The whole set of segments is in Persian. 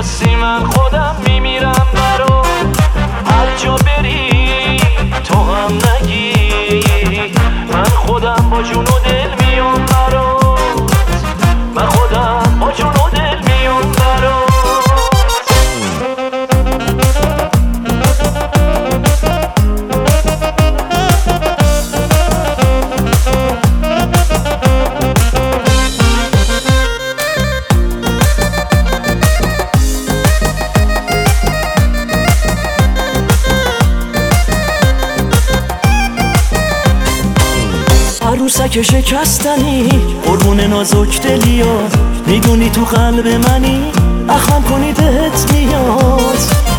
راستی من خودم میمیرم برات، هر جا بری تو هم نگی من خودم با جون و دل میام برات، من خودم با جون و دل میام برات. عروسک شکستنی قربون نازک دلیات، میدونی تو قلب منی اخم کنی بهت میاد.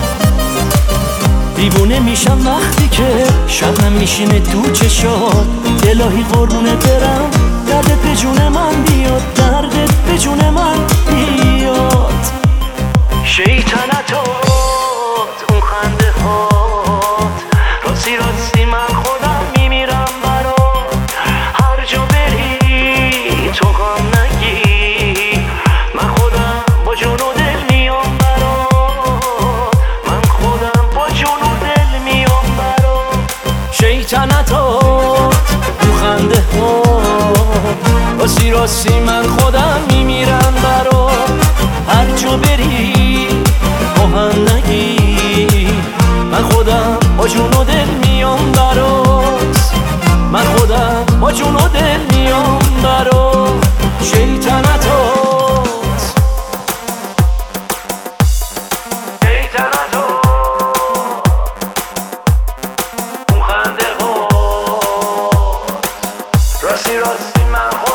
دیوونه میشم وقتی که شبم میشینه تو چشات، الهی قربونه برم دردت به جون من بیاد، دردت به جون من بیاد. شیطنتات اون خنده هات، راستی راستی من خودم میمیرم برات، هر جا بری تو غم نگی من خودم با جون و دل میام برات، من خودم با جون و دل میام برات. شیطنتات اون خنده هات، راستی راستی من خودم میمیرم برات، هر جا بری هم نگی من خودم با جون و دل میام برات، من خودم با جون و دل میام برات. شیطنتات اون خنده ها، راستی راستی من